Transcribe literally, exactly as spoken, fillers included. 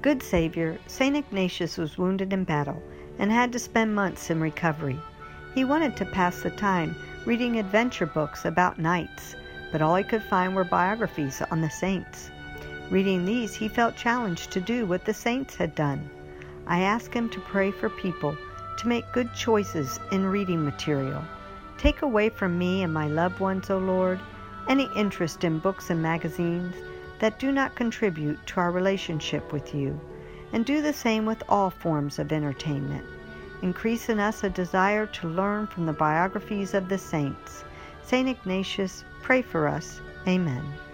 Good Savior, Saint Ignatius was wounded in battle and had to spend months in recovery. He wanted to pass the time reading adventure books about knights, but all he could find were biographies on the saints. Reading these, he felt challenged to do what the saints had done. I asked him to pray for people to make good choices in reading material. Take away from me and my loved ones, O Lord, any interest in books and magazines that do not contribute to our relationship with you, and do the same with all forms of entertainment. Increase in us a desire to learn from the biographies of the saints. Saint Ignatius, pray for us. Amen.